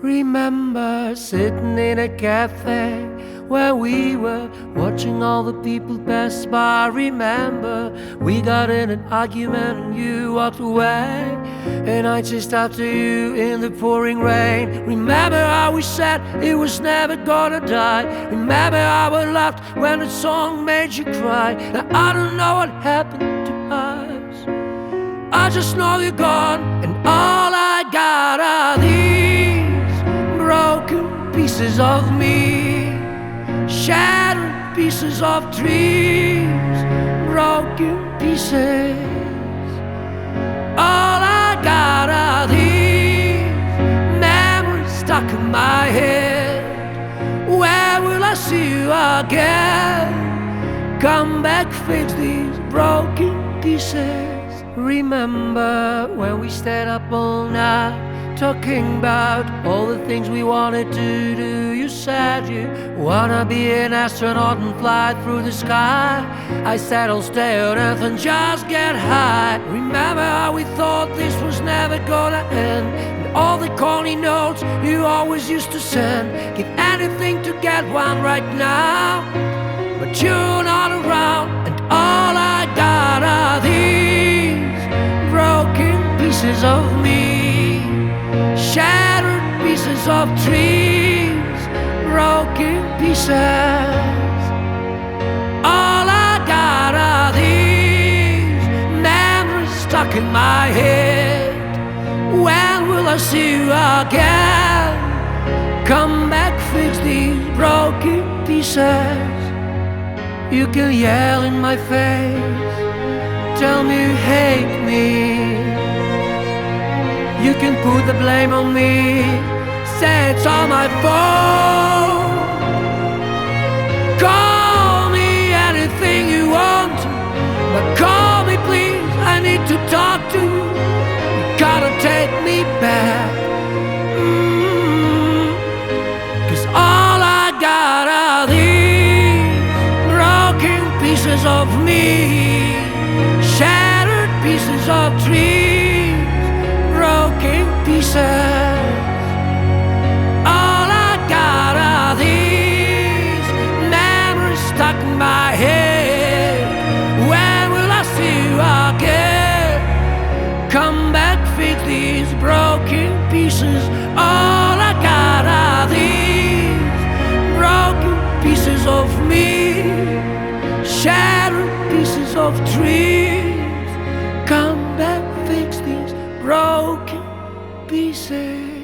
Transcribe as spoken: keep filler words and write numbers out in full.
Remember sitting in a cafe where we were watching all the people pass by. Remember we got in an argument and you walked away, and I chased after you in the pouring rain. Remember how we said it was never gonna die. Remember how we laughed when the song made you cry. Now I don't know what happened to us, I just know you're gone, and all I got are these broken pieces of me, shattered pieces of dreams, broken pieces. All I got are these memories stuck in my head. Where will I see you again? Come back, fix these broken pieces. Remember when we stayed up all night talking about all the things we wanted to do. You said you wanna be an astronaut and fly through the sky. I said I'll stay on Earth and just get high. Remember how we thought this was never gonna end, and all the corny notes you always used to send. Give anything to get one right now, but you're not around, and all I got are these broken pieces of me, shattered pieces of dreams, broken pieces. All I got are these memories stuck in my head. When will I see you again? Come back, fix these broken pieces. You can yell in my face, tell me you hate me. You can put the blame on me, say it's all my fault. Call me anything you want, but call me please, I need to talk to you. You gotta take me back, mm-hmm. Cause all I got are these broken pieces of me, shattered pieces of dreams, broken pieces. All I got are these memories stuck in my head. When will I see you again? Come back, fix these broken pieces. All I got are these broken pieces of me, shattered pieces of dreams. Come back, fix these broken pieces.